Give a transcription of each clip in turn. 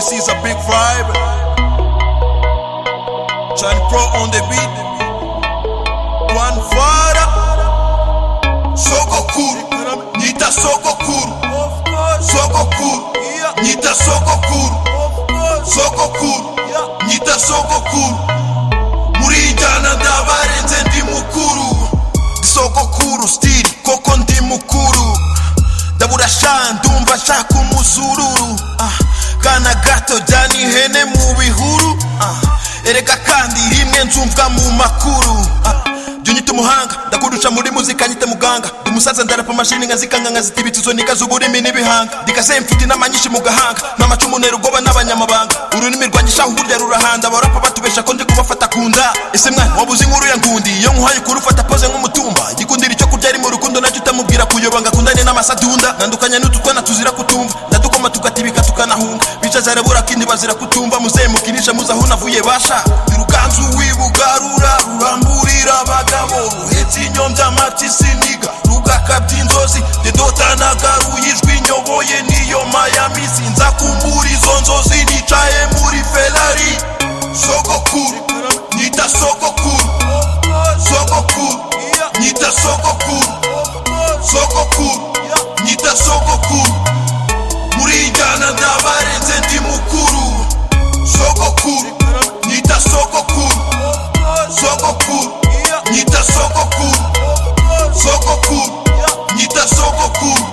this is a big vibe. Chan Pro on the beat. One father. Sogokuru, Nita Sogokuru. Sogokuru, Nita Sogokuru. Sogokuru, Nita Sogokuru. Murijana ndabarenze ndi mukuru. Sogokuru still koko ndi mukuru. Ndabura ndumva shaka umuzururu. Kana gato jani hene mu bihuru. Erega kandi rimwe nzumvwa mu makuru. Junyita umuhanga ndakudusha muri muzika nyite muganga. Umusaza ndarapa mashini nkazikanga nkazitibitizo nikazugurimi n'ibihanga. Ndikase mfite n'amanyishi mu gahanga. N'amacumu nerugoba n'abanyamabanga. Ururimi rwangisha burya rurahanda. Barapa batubesha ko ndi kubafata kunda. Ese mwana wabuze inkuru ya ngundi. Iyo nkuhaye kurufata pose nk'umutumba. Gikundira icyo kurya ari mu rukundo nacyo utamubwira kuyobanga kundane n'amasadunda. Nandukanya n'ututwana tuzira kutumva. Ndadukoma tukatibika tukanahunga. Bica zarabura kindi bazira kutumva. Muzemukinisha muzaho navuye basha. Irukanzu wibugarura ruramburira abagabo. Ruhetse inyombya amati siniga. Rugakabya inzozi dedotanaga ijwi nyoboye niyo Miami. Sinza kumbura izo nzozi nicaye muri Ferrari. Sogokuru, Nita Sogokuru. Sogokuru, Nita Sogokuru. Sogokuru, Nita Sogokuru. Murijana ndabarenze ndi mukuru. Sogokuru, Nita Sogokuru. Sogokuru, Nita Sogokuru. Sogokuru, Nita Sogokuru.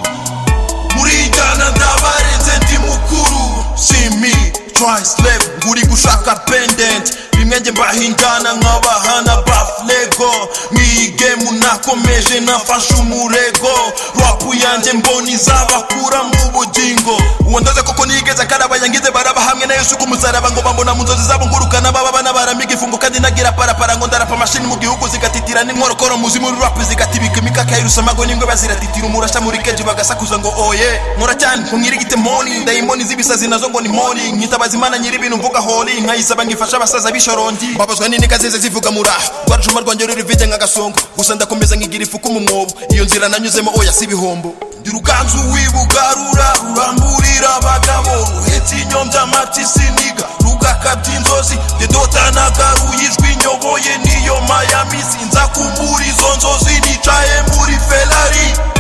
Murijana ndabarenze ndi mukuru. See me, try slave, nguri gushaka pendant. Bimwenge mbahindana nk'abahana baflego. Mwigemu nakomeje nafashe umurego. Rapu yanjye mboni zabakura mu bugingo. Uwo ndaze koko nigeze karaba yangize baraba hamwe na Yesu kumusaraba ngo bambona mu nzozi zabo ngurukana baba n'abaramiga ifungo kandi nagira parapara ngo ndarapa mashini mu gihugu zigatitira n'inkorokoro muzi muri rap zigatibika imikaka y'irusamago n'ingwe baziratitira umurasha muri keje bagasakuza ngo oye nkora cyane nkumwirigite moni ndayimoni zibisazi nazo ngo ni moni nkitabaza Imana nyiri ibintu mvuga holi nkayisaba ngifasha abasaza bishorondi babazwa nini kazeze zivuga mura rwarujuma rwanjye ruri vije nk'agasongo gusa ndakomeza nkigira ifuku mu mwobo iyo nzira nanyuzemo oya si bihombo Ndirukanzu wibugarura ruramburira abagabo ruhetse inyombya amati siniga rugakabya inzozi dedotanaga ijwi nyoboye niyo Miami. Sinza kumbura izo nzozi nicaye muri Ferrari.